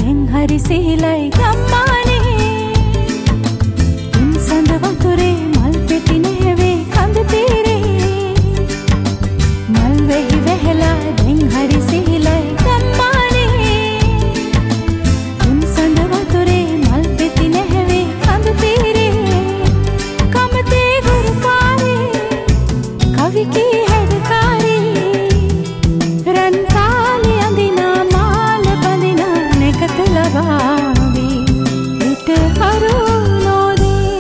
දැන් හරි සිහිලයි ගම්මානේ තුන් සඳ වතුරේ මල් පෙති නැවේ කඳ තීරේ මල් වෙහි වැහලා දැන් හරි සිහිලයි ගම්මානේ තුන් සඳ වතුරේ මල් පෙති නැවේ කඳ තීරේ කමතේ ගුරු පාරේ කවි කී හැදකාරී රන් කාලේ අඳිනා මාල බඳිනා නැකත ලවාවි විට කරුණෝදී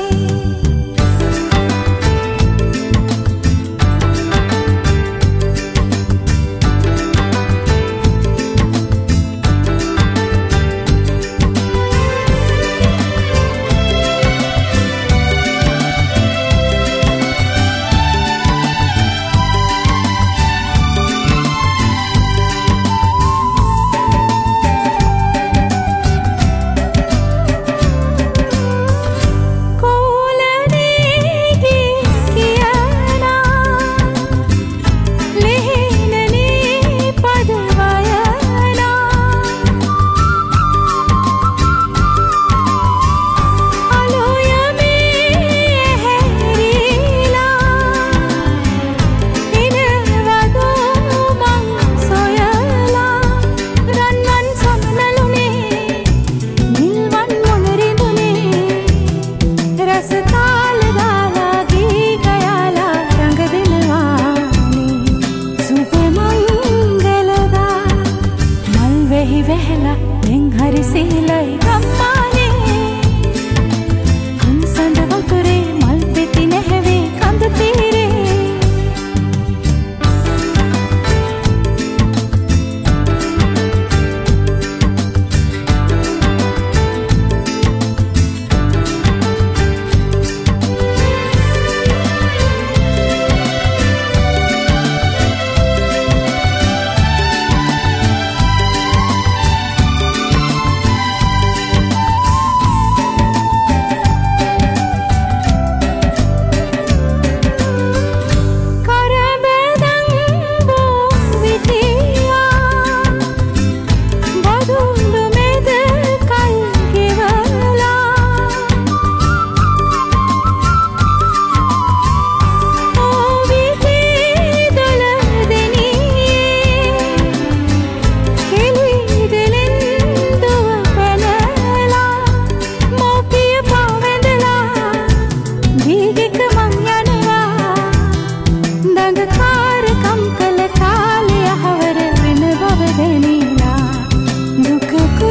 වැහලා දැන් හරි සිහිලයි ගම්මානේ තුන් සඳ වතුරේ මල් පෙති නැවේ කඳ තීරේ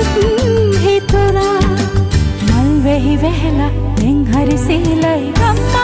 වැහලා දැන් හරි සිහිලයි ගම්මානේ